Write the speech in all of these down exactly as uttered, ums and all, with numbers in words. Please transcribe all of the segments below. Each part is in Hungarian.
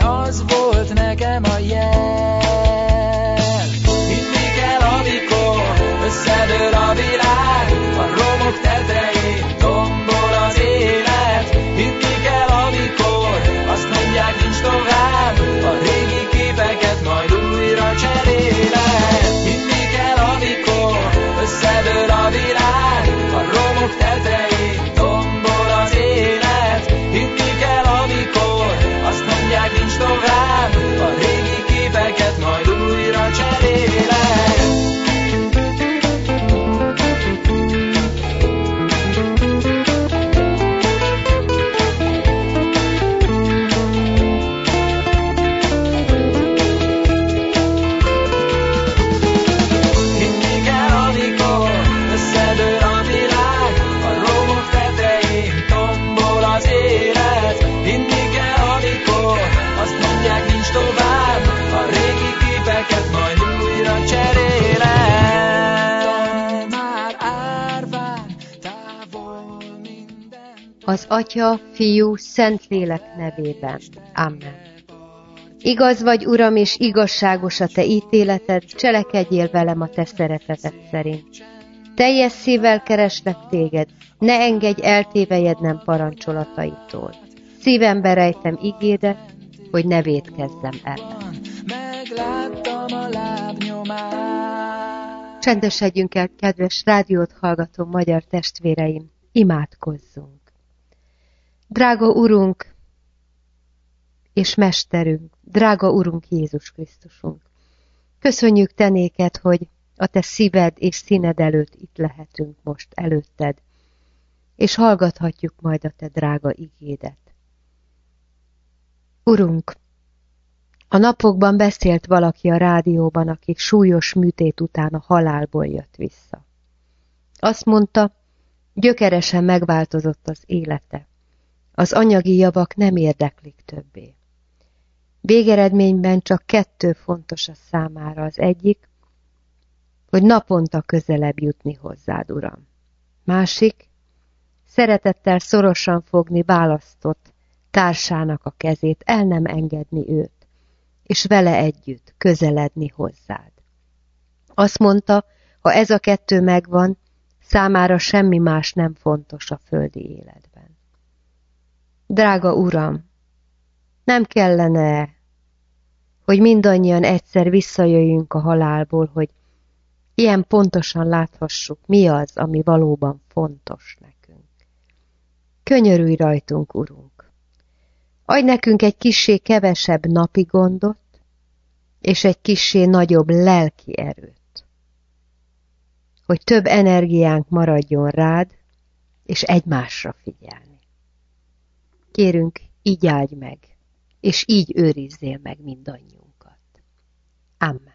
az volt nekem a jel. Hinni kell, amikor összedől a világ, a romok tetején tombol az élet. Hinni kell, amikor azt mondják, nincs tovább, a régi képeket majd újra cseréled. Hinni kell, amikor összedől a világ, a romok tetején tombol az élet. Hinni kell, amikor azt mondják, nincs tovább, a régi képeket majd újra cseréled. Az Atya, Fiú, Szentlélek nevében. Amen. Igaz vagy, Uram, és igazságos a Te ítéleted, cselekedjél velem a Te szereteted szerint. Teljes szívvel kereslek Téged, ne engedj eltévejednem parancsolataitól. Szívembe rejtem igédet, hogy ne vétkezzem ellen. Megláttam a lábnyomát. Csendesedjünk el, kedves rádiót hallgató magyar testvéreim, imádkozzunk. Drága Urunk és Mesterünk, drága Urunk Jézus Krisztusunk, köszönjük Te néked, hogy a Te szíved és színed előtt itt lehetünk most előtted, és hallgathatjuk majd a Te drága igédet. Urunk, a napokban beszélt valaki a rádióban, aki súlyos műtét után a halálból jött vissza. Azt mondta, gyökeresen megváltozott az élete. Az anyagi javak nem érdeklik többé. Végeredményben csak kettő fontos a számára. Az egyik, hogy naponta közelebb jutni hozzád, Uram. Másik, szeretettel szorosan fogni választott társának a kezét, el nem engedni őt, és vele együtt közeledni hozzád. Azt mondta, ha ez a kettő megvan, számára semmi más nem fontos a földi életben. Drága Uram, nem kellene, hogy mindannyian egyszer visszajöjjünk a halálból, hogy ilyen pontosan láthassuk, mi az, ami valóban fontos nekünk. Könyörülj rajtunk, Urunk! Adj nekünk egy kissé kevesebb napi gondot, és egy kissé nagyobb lelki erőt, hogy több energiánk maradjon rád, és egymásra figyelni. Kérünk, így áldj meg, és így őrizzél meg mindannyiunkat. Amen.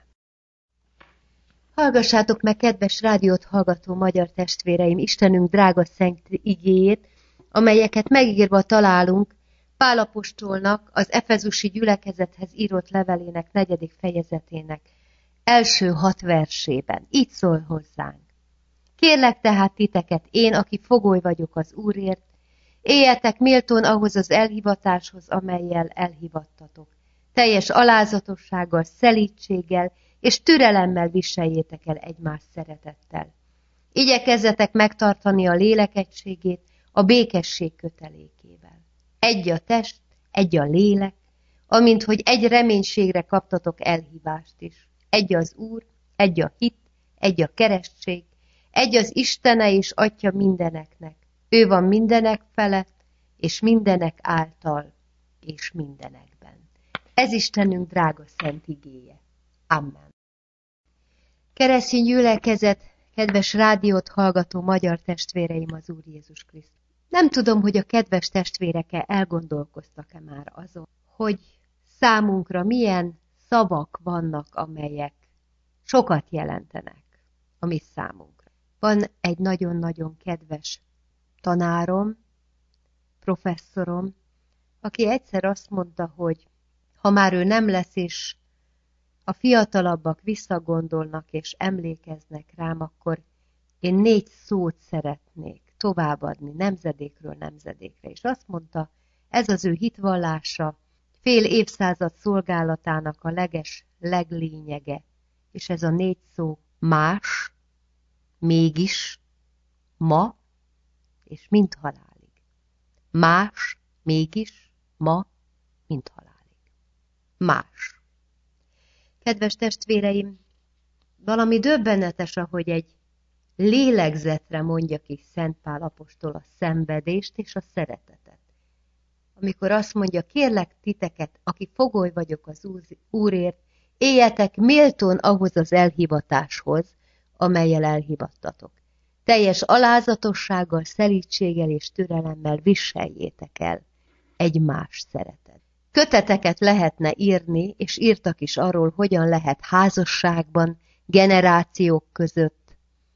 Hallgassátok meg, kedves rádiót hallgató magyar testvéreim, Istenünk drága szent igéjét, amelyeket megírva találunk Pál apostolnak az efezusi gyülekezethez írott levelének negyedik fejezetének első hat versében. Így szól hozzánk. Kérlek tehát titeket, én, aki fogoly vagyok az Úrért, éljetek méltón ahhoz az elhivatáshoz, amellyel elhivattatok. Teljes alázatossággal, szelídséggel és türelemmel viseljétek el egymás szeretettel. Igyekezzetek megtartani a lélek egységét a békesség kötelékével. Egy a test, egy a lélek, amint hogy egy reménységre kaptatok elhívást is. Egy az Úr, egy a hit, egy a keresztség, egy az Istene és Atya mindeneknek. Ő van mindenek felett, és mindenek által, és mindenekben. Ez Istenünk drága szent igéje. Amen. Keresztény gyülekezet, kedves rádiót hallgató magyar testvéreim az Úr Jézus Krisztus. Nem tudom, hogy a kedves testvérek elgondolkoztak-e már azon, hogy számunkra milyen szavak vannak, amelyek sokat jelentenek a mi számunkra. Van egy nagyon-nagyon kedves tanárom, professzorom, aki egyszer azt mondta, hogy ha már ő nem lesz, és a fiatalabbak visszagondolnak és emlékeznek rám, akkor én négy szót szeretnék továbbadni nemzedékről nemzedékre. És azt mondta, ez az ő hitvallása, fél évszázad szolgálatának a leges leglényege, és ez a négy szó más, mégis, ma, és mint halálig. Más, mégis, ma, mint halálig. Más. Kedves testvéreim, valami döbbenetes, ahogy egy lélegzetre mondja ki Szent Pál apostol a szenvedést és a szeretetet. Amikor azt mondja, kérlek titeket, aki fogoly vagyok az Úrért, éljetek méltón ahhoz az elhivatáshoz, amellyel elhivattatok. Teljes alázatossággal, szelídséggel és türelemmel viseljétek el egymás szeretet. Köteteket lehetne írni, és írtak is arról, hogyan lehet házasságban, generációk között,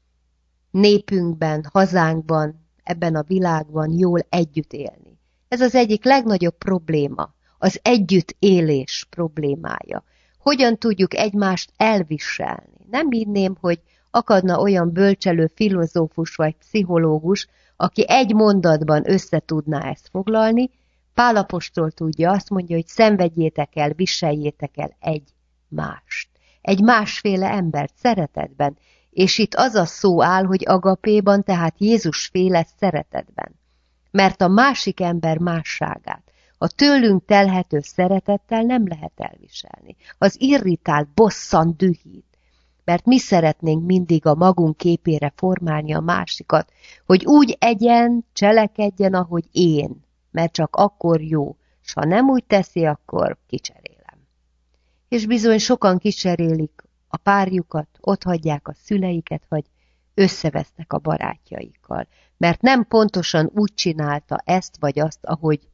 népünkben, hazánkban, ebben a világban jól együtt élni. Ez az egyik legnagyobb probléma, az együttélés problémája. Hogyan tudjuk egymást elviselni? Nem hinném, hogy akadna olyan bölcselő filozófus vagy pszichológus, aki egy mondatban össze tudná ezt foglalni. Pál apostol tudja, azt mondja, hogy szenvedjétek el, viseljétek el egymást. Egy másféle embert szeretetben, és itt az a szó áll, hogy agapéban, tehát Jézusféle szeretetben. Mert a másik ember másságát, a tőlünk telhető szeretettel nem lehet elviselni. Az irritál, bosszant, dühít. Mert mi szeretnénk mindig a magunk képére formálni a másikat, hogy úgy egyen, cselekedjen, ahogy én, mert csak akkor jó, s ha nem úgy teszi, akkor kicserélem. És bizony sokan kicserélik a párjukat, otthagyják a szüleiket, vagy összevesznek a barátjaikkal, mert nem pontosan úgy csinálta ezt vagy azt, ahogy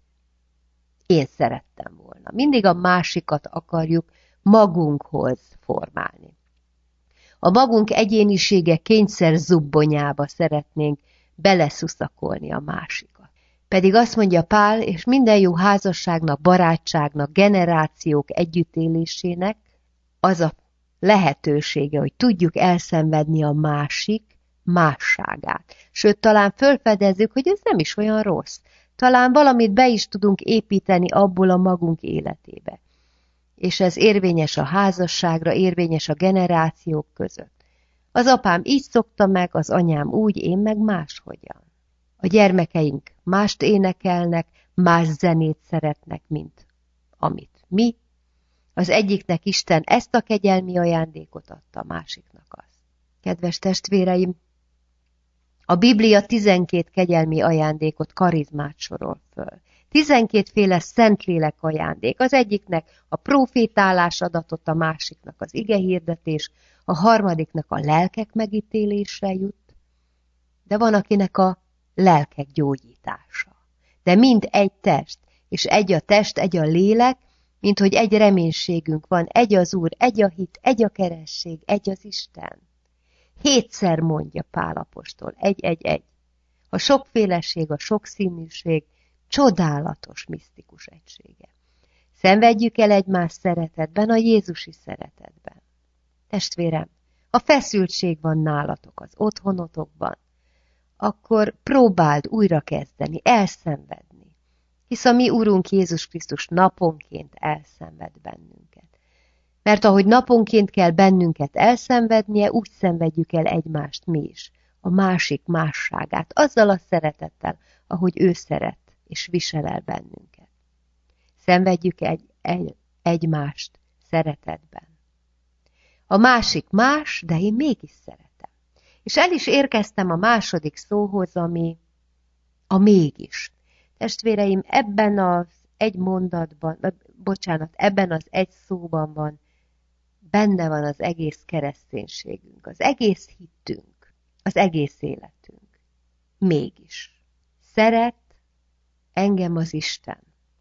én szerettem volna. Mindig a másikat akarjuk magunkhoz formálni. A magunk egyénisége kényszer zubbonyába szeretnénk beleszuszakolni a másikat. Pedig azt mondja Pál, és minden jó házasságnak, barátságnak, generációk együttélésének az a lehetősége, hogy tudjuk elszenvedni a másik másságát. Sőt, talán fölfedezzük, hogy ez nem is olyan rossz. Talán valamit be is tudunk építeni abból a magunk életébe. És ez érvényes a házasságra, érvényes a generációk között. Az apám így szokta meg, az anyám úgy, én meg máshogyan. A gyermekeink mást énekelnek, más zenét szeretnek, mint amit mi. Az egyiknek Isten ezt a kegyelmi ajándékot adta, a másiknak azt. Kedves testvéreim, a Biblia tizenkét kegyelmi ajándékot, karizmát sorol föl. Tizenkétféle szentlélek ajándék. Az egyiknek a profétálás adatot, a másiknak az igehirdetés, a harmadiknak a lelkek megítélésre jut, de van, akinek a lelkek gyógyítása. De mind egy test, és egy a test, egy a lélek, mint hogy egy reménységünk van, egy az Úr, egy a hit, egy a keresség, egy az Isten. Hétszer mondja Pál apostol, egy-egy-egy. A sokféleség, a sokszínűség, csodálatos, misztikus egysége. Szenvedjük el egymás szeretetben, a Jézusi szeretetben. Testvérem, ha feszültség van nálatok az otthonotokban, akkor próbáld újra kezdeni, elszenvedni, hisz a mi Urunk Jézus Krisztus naponként elszenved bennünket. Mert ahogy naponként kell bennünket elszenvednie, úgy szenvedjük el egymást mi is, a másik másságát, azzal a szeretettel, ahogy ő szeret és visel el bennünket. Szenvedjük egy, egy, egymást szeretetben. A másik más, de én mégis szeretem. És el is érkeztem a második szóhoz, ami a mégis. Testvéreim, ebben az egy mondatban, bocsánat, ebben az egy szóban van, benne van az egész kereszténységünk, az egész hittünk, az egész életünk. Mégis. Szeret engem az Isten.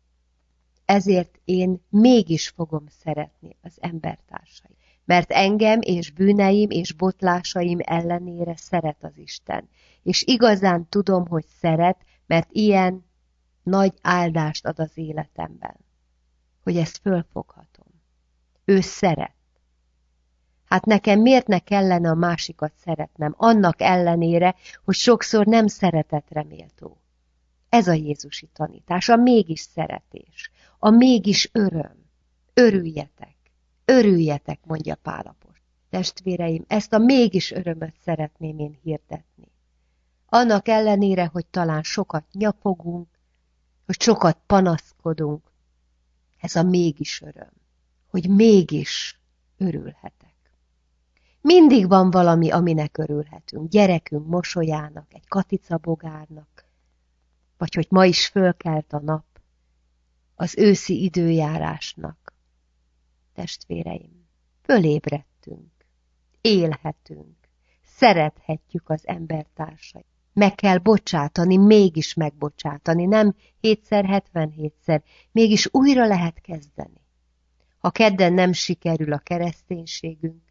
Ezért én mégis fogom szeretni az embertársait. Mert engem és bűneim és botlásaim ellenére szeret az Isten. És igazán tudom, hogy szeret, mert ilyen nagy áldást ad az életemben. Hogy ezt fölfoghatom. Ő szeret. Hát nekem miért ne kellene a másikat szeretnem, annak ellenére, hogy sokszor nem szeretetre méltó. Ez a jézusi tanítás, a mégis szeretés, a mégis öröm. Örüljetek, örüljetek, mondja Pál apostol. Testvéreim, ezt a mégis örömöt szeretném én hirdetni. Annak ellenére, hogy talán sokat nyapogunk, hogy sokat panaszkodunk, ez a mégis öröm, hogy mégis örülhetek. Mindig van valami, aminek örülhetünk. Gyerekünk mosolyának, egy katicabogárnak, vagy hogy ma is fölkelt a nap, az őszi időjárásnak. Testvéreim, fölébredtünk, élhetünk, szerethetjük az embertársait. Meg kell bocsátani, mégis megbocsátani, nem hétszer, hetvenhétszer, mégis újra lehet kezdeni. Ha kedden nem sikerül a kereszténységünk,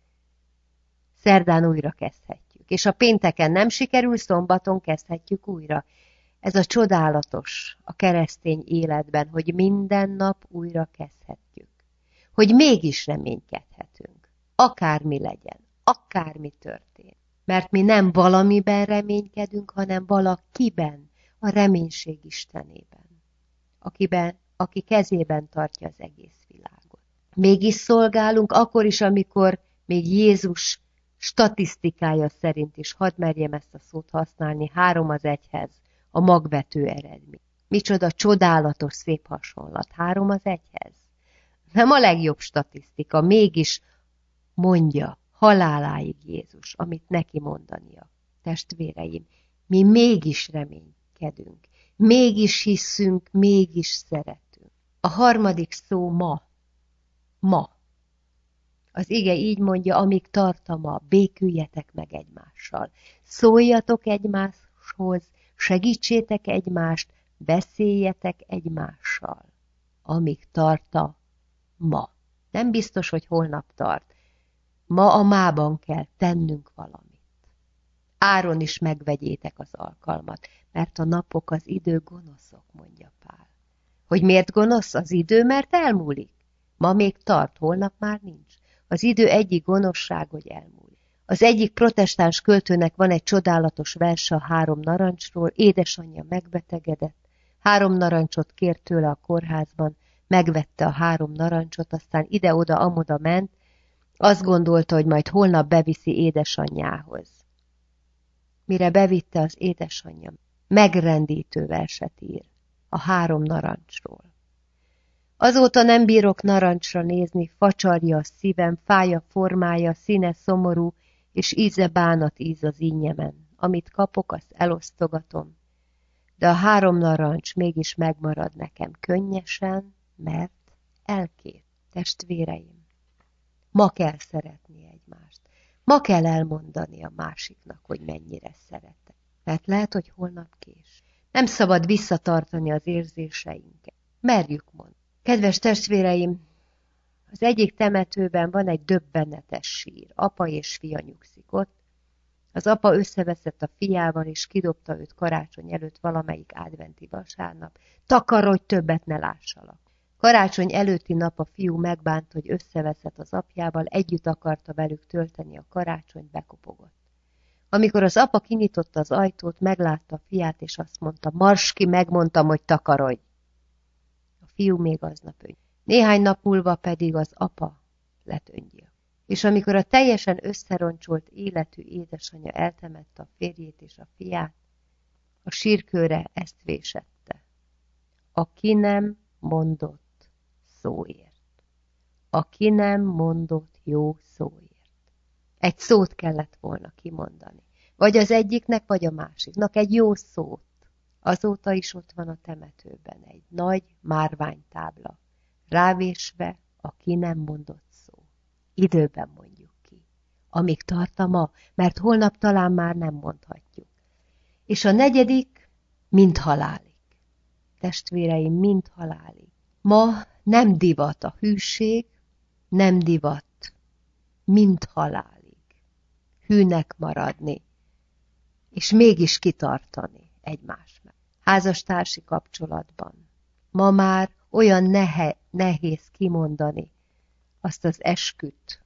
szerdán újra kezdhetjük, és ha pénteken nem sikerül, szombaton kezdhetjük újra. Ez a csodálatos a keresztény életben, hogy minden nap újra kezdhetjük, hogy mégis reménykedhetünk, akármi legyen, akármi történt. Mert mi nem valamiben reménykedünk, hanem valakiben, a reménység Istenében, akiben, aki kezében tartja az egész világot. Mégis szolgálunk akkor is, amikor még Jézus statisztikája szerint is, hadd merjem ezt a szót használni, három az egyhez, a magvető eredmény. Micsoda csodálatos, szép hasonlat, három az egyhez. Nem a legjobb statisztika, mégis mondja haláláig Jézus, amit neki mondania. Testvéreim, mi mégis reménykedünk, mégis hiszünk, mégis szeretünk. A harmadik szó ma. Ma. Az ige így mondja, amíg tart a ma, béküljetek meg egymással. Szóljatok egymáshoz, segítsétek egymást, beszéljetek egymással. Amíg tart a ma. Nem biztos, hogy holnap tart. Ma a mában kell tennünk valamit. Áron is megvegyétek az alkalmat, mert a napok, az idő gonoszok, mondja Pál. Hogy miért gonosz az idő? Mert elmúlik. Ma még tart, holnap már nincs. Az idő egyik gonoszság, hogy elmúlik. Az egyik protestáns költőnek van egy csodálatos verse a három narancsról, édesanyja megbetegedett, három narancsot kért tőle a kórházban, megvette a három narancsot, aztán ide-oda, amoda ment, azt gondolta, hogy majd holnap beviszi édesanyjához. Mire bevitte az édesanyja, megrendítő verset ír a három narancsról. Azóta nem bírok narancsra nézni, facsarja a szívem, fáj a formája, színe szomorú, és íze bánat íz az ínnyemen. Amit kapok, azt elosztogatom, de a három narancs mégis megmarad nekem könnyesen, mert elkét. Testvéreim, ma kell szeretni egymást. Ma kell elmondani a másiknak, hogy mennyire szeretek. Mert lehet, hogy holnap kés. Nem szabad visszatartani az érzéseinket. Merjük mondani. Kedves testvéreim, az egyik temetőben van egy döbbenetes sír. Apa és fia nyugszik ott. Az apa összeveszett a fiával, és kidobta őt karácsony előtt valamelyik adventi vasárnap. Takarodj, többet ne lássalak. Karácsony előtti nap a fiú megbánt, hogy összeveszett az apjával, együtt akarta velük tölteni a karácsonyt, bekopogott. Amikor az apa kinyitotta az ajtót, meglátta a fiát, és azt mondta, marss ki, megmondtam, hogy takarodj. A fiú még aznap öngyilkos. Néhány nap múlva pedig az apa lett öngyilkos. És amikor a teljesen összeroncsolt életű édesanyja eltemette a férjét és a fiát, a sírkőre ezt vésette. Aki nem mondott szóért. Aki nem mondott jó szóért. Egy szót kellett volna kimondani. Vagy az egyiknek, vagy a másiknak egy jó szót. Azóta is ott van a temetőben egy nagy márványtábla, rávésve, aki nem mondott szó. Időben mondjuk ki. Amíg tart a ma, mert holnap talán már nem mondhatjuk. És a negyedik, mind halálig. Testvéreim, mind halálig. Ma nem divat a hűség, nem divat, mind halálig. Hűnek maradni, és mégis kitartani egymás meg. Házastársi kapcsolatban. Ma már olyan nehe, nehéz kimondani azt az esküt,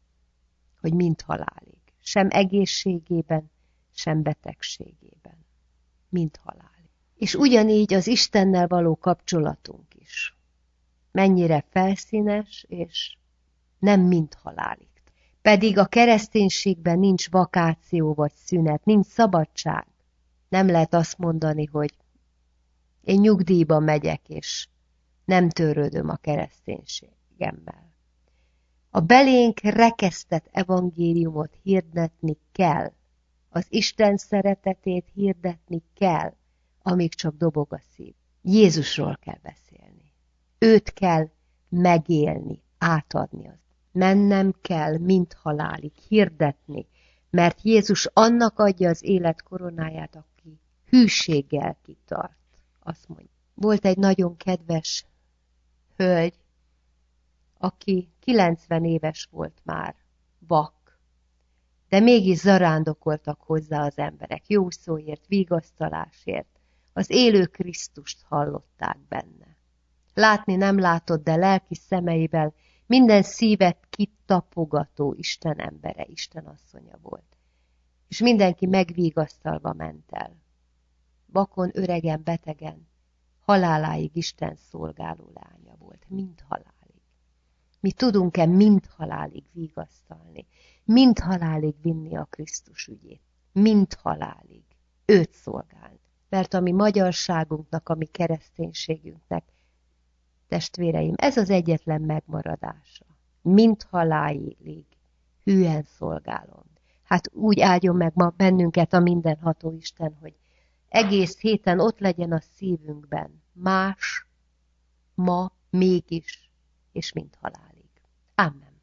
hogy mind halálig. Sem egészségében, sem betegségében. Mind halálig. És ugyanígy az Istennel való kapcsolatunk is. Mennyire felszínes, és nem mind halálig. Pedig a kereszténységben nincs vakáció vagy szünet, nincs szabadság. Nem lehet azt mondani, hogy én nyugdíjba megyek, és nem törődöm a kereszténységemmel. A belénk rekesztett evangéliumot hirdetni kell. Az Isten szeretetét hirdetni kell, amíg csak dobog a szív. Jézusról kell beszélni. Őt kell megélni, átadni. Mennem kell, mint halálig, hirdetni, mert Jézus annak adja az élet koronáját, aki hűséggel kitart. Azt mondja. Volt egy nagyon kedves hölgy, aki kilencven éves volt már, vak, de mégis zarándokoltak hozzá az emberek, jó szóért, vigasztalásért, az élő Krisztust hallották benne. Látni nem látott, de lelki szemeivel minden szívet kitapogató Isten embere, Isten asszonya volt. És mindenki megvigasztalva ment el. Vakon, öregen, betegen, haláláig Isten szolgáló lánya volt, mind halálig. Mi tudunk-e mind halálig vigasztalni, mind halálig vinni a Krisztus ügyét, mind halálig őt szolgálni. Mert a mi magyarságunknak, a mi kereszténységünknek, testvéreim, ez az egyetlen megmaradása. Mind halálig hűen szolgálom. Hát úgy áldjon meg ma bennünket a mindenható Isten, hogy egész héten ott legyen a szívünkben. Más, ma, mégis, és mind halálig. Amen.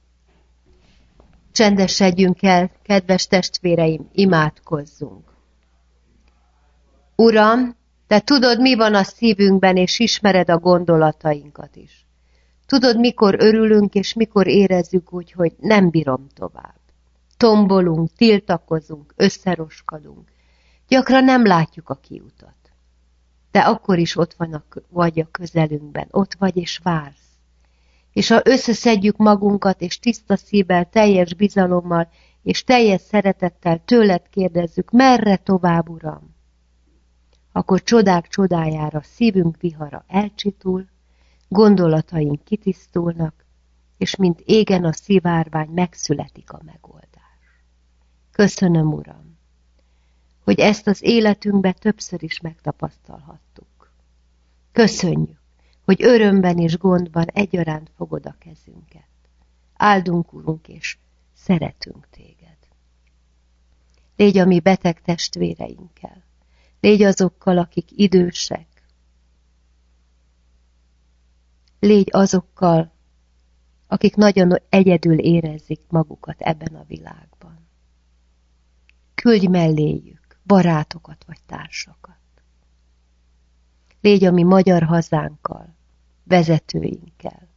Csendesedjünk el, kedves testvéreim, imádkozzunk. Uram, Te tudod, mi van a szívünkben, és ismered a gondolatainkat is. Tudod, mikor örülünk, és mikor érezzük úgy, hogy nem bírom tovább. Tombolunk, tiltakozunk, összeroskadunk. Gyakran nem látjuk a kiutat. De akkor is ott van a, vagy a közelünkben, ott vagy és vársz. És ha összeszedjük magunkat, és tiszta szívvel, teljes bizalommal, és teljes szeretettel tőled kérdezzük, merre tovább, Uram? Akkor csodák csodájára szívünk vihara elcsitul, gondolataink kitisztulnak, és mint égen a szivárvány megszületik a megoldás. Köszönöm, Uram, hogy ezt az életünkben többször is megtapasztalhattuk. Köszönjük, hogy örömben és gondban egyaránt fogod a kezünket. Áldunk, Urunk, és szeretünk téged. Légy a mi beteg testvéreinkkel, légy azokkal, akik idősek, légy azokkal, akik nagyon egyedül érezik magukat ebben a világban. Küldj melléjük barátokat vagy társakat. Légy a mi magyar hazánkkal, vezetőinkkel,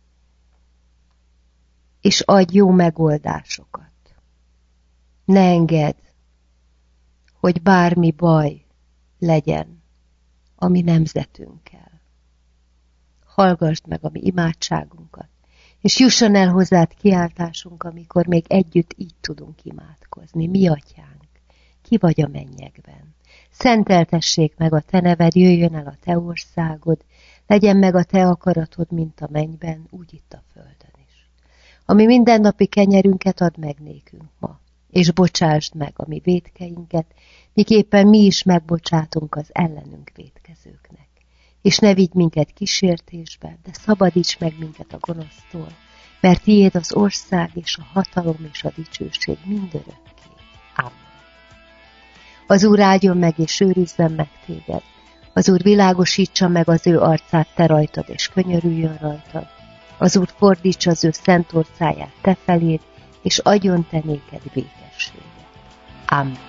és adj jó megoldásokat. Ne engedd, hogy bármi baj legyen a mi nemzetünkkel. Hallgasd meg a mi imádságunkat, és jusson el hozzád kiáltásunk, amikor még együtt így tudunk imádkozni. Mi atyánk, ki vagy a mennyekben. Szenteltessék meg a te neved, jöjjön el a te országod, legyen meg a te akaratod, mint a mennyben, úgy itt a földön is. Ami mindennapi kenyerünket add meg nékünk ma, és bocsásd meg a mi vétkeinket, miképpen mi is megbocsátunk az ellenünk vétkezőknek. És ne vigy minket kísértésbe, de szabadíts meg minket a gonosztól, mert tiéd az ország és a hatalom és a dicsőség mindörökké. Amen. Az Úr áldjon meg és őrizzen meg téged. Az Úr világosítsa meg az ő arcát te rajtad, és könyörüljön rajtad. Az Úr fordítsa az ő szent orcáját te feléd, és adjon te néked békességet. Amen.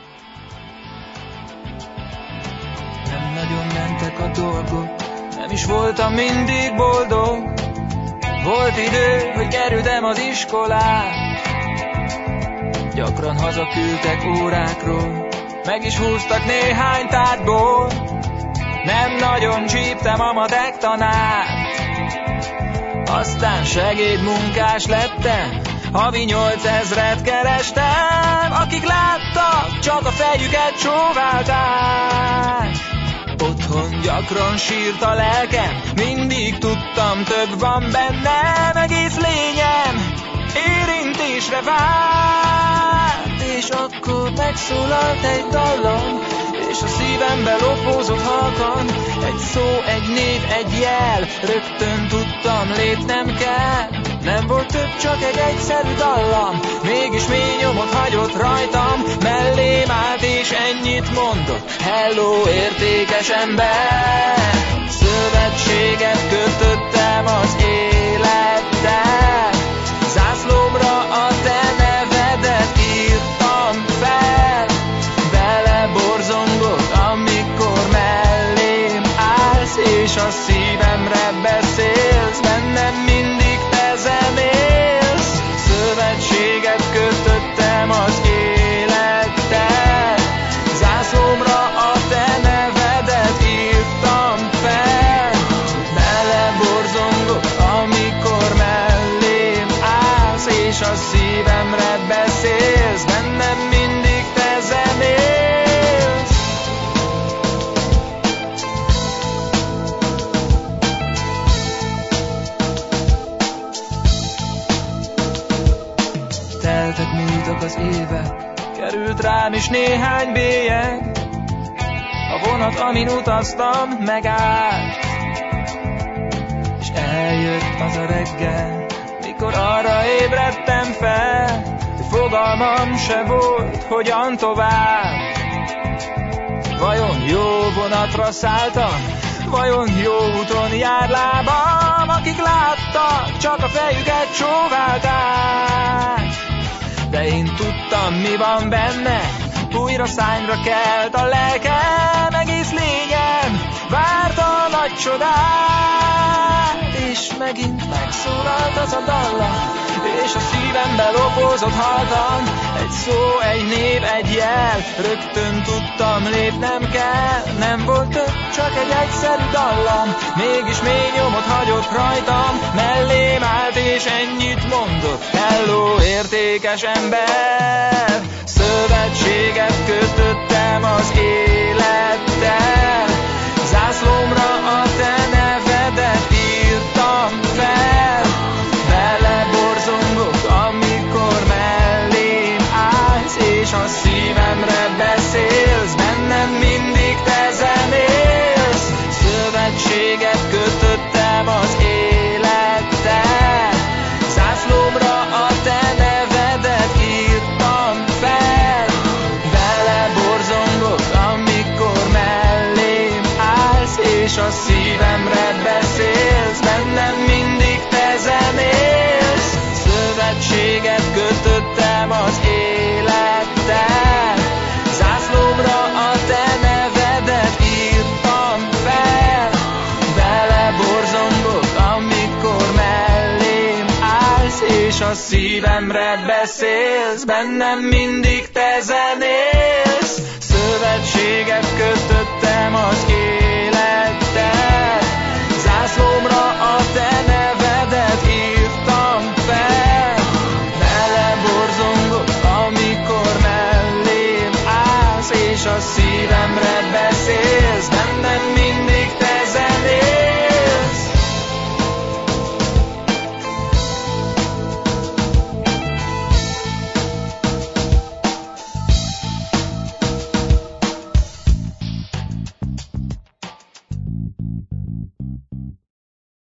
Nem nagyon mentek a dolgok, nem is voltam mindig boldog. Volt idő, hogy kerültem az iskolát, gyakran hazaküldtek órákról, meg is húztak néhány tárgyból. Nem nagyon csíptem a matek tanárt, aztán segédmunkás lettem, havi nyolcezret kerestem. Akik láttak, csak a fejüket csóválták. Otthon gyakran sírt a lelkem, mindig tudtam, több van bennem, egész lényem érintésre várt. És akkor megszólalt egy dallam, és a szívembe lopózott halkan. Egy szó, egy név, egy jel, rögtön tudtam, lépnem kell. Nem volt több, csak egy egyszerű dallam, mégis mély nyomot hagyott rajtam. Mellém állt és ennyit mondott: hello, értékes ember. Szövetséget kötöttem az élettel, zászlómra a te nevedet írtam fel. Beleborzongok, amikor mellém állsz, és a szívemre beszélsz, bennem mindig te zenélsz. Szövetséget kötöttem az élettel, zászlómra a te nevedet írtam fel. Beleborzongok, amikor mellém állsz, és a szívemre beszélsz, bennem mindig te zenélsz. Teltek, múltak az évek, került rám is néhány bélyeg. A vonat, amin utaztam, megállt, és eljött az a reggel, mikor arra ébredtem fel, hogy fogalmam se volt, hogyan tovább. Vajon jó vonatra szálltam, vajon jó úton jár lábam? Akik láttak, csak a fejüket csóválták. De én tudtam, mi van benne, újra szányra kelt a lelkem, egész lényem várta a nagy csodát. És megint megszólalt az a dallam, és a szívembe lopózott halkan. Egy szó, egy név, egy jel, rögtön tudtam, lépnem kell. Nem volt több, csak egy egyszerű dallam, mégis mély nyomot hagyott rajtam. Mellém állt és ennyit mondott: hello, értékes ember. Szövetséget kötöttem az élettel, zászlómra a te nevedet írtam fel. Beleborzongok, amikor mellém állsz, és a szívemre beszélsz, bennem mindig te zenélsz. Szövetséget kötöttem az élettel, zászlómra a te nevedet írtam fel. Beleborzongok, amikor mellém állsz, és a szívemre beszélsz, bennem mindig te zenélsz. Szövetséget kötöttem az élettel, zászlómra a te nevedet írtam fel. Beleborzongok, amikor mellém állsz, és a szívemre beszélsz, bennem mindig te zenélsz. Szövetséget kötöttem